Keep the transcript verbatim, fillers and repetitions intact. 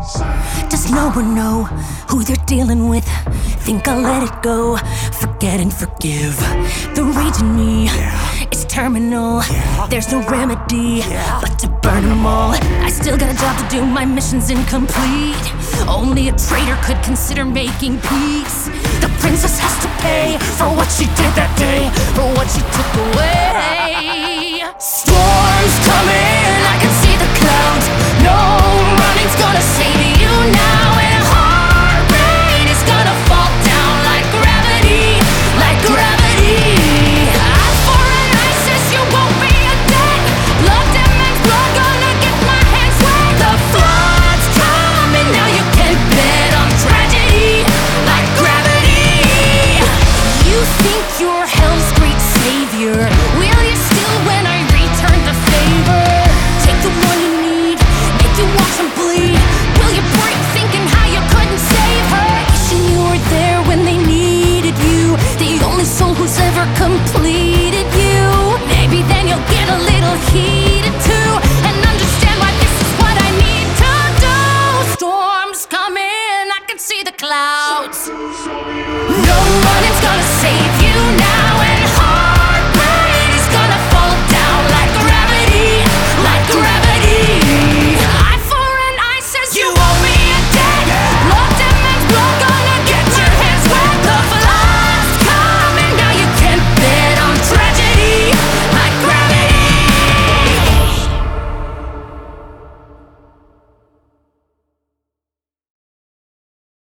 Does no one know who they're dealing with? Think I'll let it go, forget and forgive. The rage in me, Yeah. it's terminal. Yeah. There's no remedy Yeah. but to burn them all. I still got a job to do, my mission's incomplete. Only a traitor could consider making peace. The princess has to pay for what she did that day, for what she took away. Storms coming, I can see the clouds. No running's gonna save you now. And heart rate is gonna fall down like gravity, like gravity. Eye for an ISIS, you won't be a dead. Blood demon's blood, gonna get my hands wet. The flood's coming, now you can bet on tragedy, like gravity. You think you're hell's great savior? Will you still when I return the favor? Take the one you need, make you watch them bleed. Will you break thinking how you couldn't save her? Wishing you were there when they needed you, the only soul who's ever completed you. Maybe then you'll get a little heat.